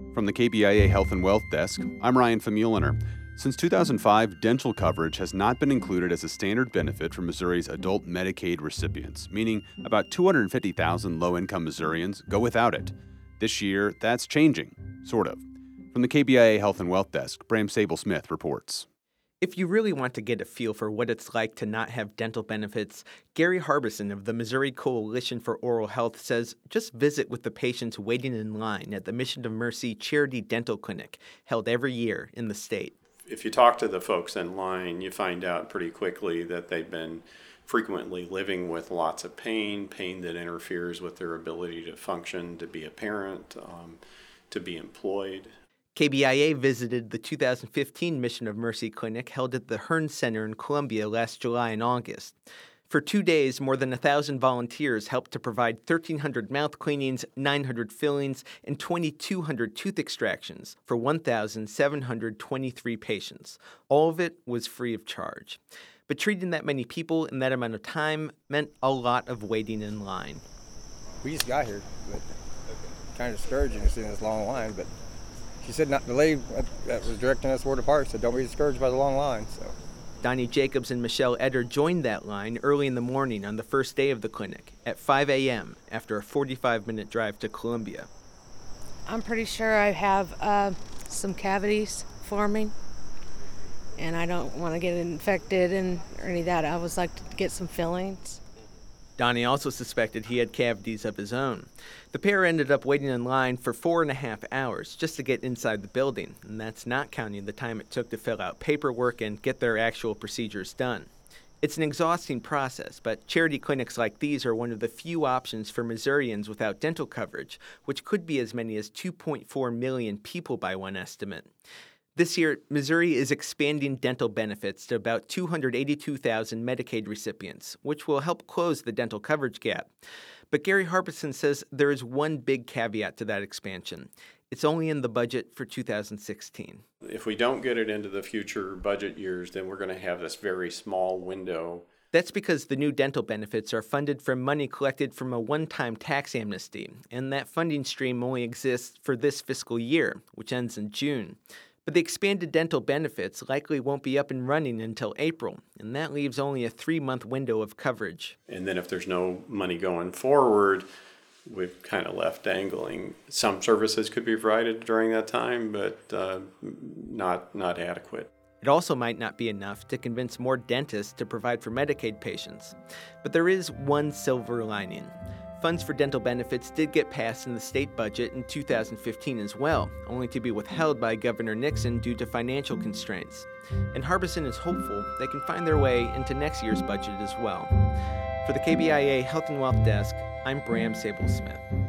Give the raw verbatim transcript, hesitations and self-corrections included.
From the K B I A Health and Wealth Desk, I'm Ryan Famuliner. Since two thousand five, dental coverage has not been included as a standard benefit for Missouri's adult Medicaid recipients, meaning about two hundred fifty thousand low-income Missourians go without it. This year, that's changing, sort of. From the K B I A Health and Wealth Desk, Bram Sable-Smith reports. If you really want to get a feel for what it's like to not have dental benefits, Gary Harbison of the Missouri Coalition for Oral Health says just visit with the patients waiting in line at the Mission of Mercy Charity Dental Clinic, held every year in the state. If you talk to the folks in line, you find out pretty quickly that they've been frequently living with lots of pain, pain that interferes with their ability to function, to be a parent, um, to be employed. K B I A visited the two thousand fifteen Mission of Mercy Clinic held at the Hearn Center in Columbia last July and August. For two days, more than one thousand volunteers helped to provide thirteen hundred mouth cleanings, nine hundred fillings, and twenty-two hundred tooth extractions for one thousand seven hundred twenty-three patients. All of it was free of charge. But treating that many people in that amount of time meant a lot of waiting in line. We just got here, but kind of discouraging to see this long line, but she said not the lady that was directing us where to park said don't be discouraged by the long line. So Donnie Jacobs and Michelle Eder joined that line early in the morning on the first day of the clinic at five a.m. after a forty-five minute drive to Columbia. I'm pretty sure I have uh, some cavities forming, and I don't want to get infected and or any of that. I would like to get some fillings. Donnie also suspected he had cavities of his own. The pair ended up waiting in line for four and a half hours just to get inside the building, and that's not counting the time it took to fill out paperwork and get their actual procedures done. It's an exhausting process, but charity clinics like these are one of the few options for Missourians without dental coverage, which could be as many as two point four million people by one estimate. This year, Missouri is expanding dental benefits to about two hundred eighty-two thousand Medicaid recipients, which will help close the dental coverage gap. But Gary Harbison says there is one big caveat to that expansion. It's only in the budget for two thousand sixteen. If we don't get it into the future budget years, then we're going to have this very small window. That's because the new dental benefits are funded from money collected from a one-time tax amnesty, and that funding stream only exists for this fiscal year, which ends in June. But the expanded dental benefits likely won't be up and running until April, and that leaves only a three-month window of coverage. And then if there's no money going forward, we've kind of left dangling. Some services could be provided during that time, but uh, not not adequate. It also might not be enough to convince more dentists to provide for Medicaid patients. But there is one silver lining. Funds for dental benefits did get passed in the state budget in two thousand fifteen as well, only to be withheld by Governor Nixon due to financial constraints. And Harbison is hopeful they can find their way into next year's budget as well. For the K B I A Health and Wealth Desk, I'm Bram Sable-Smith.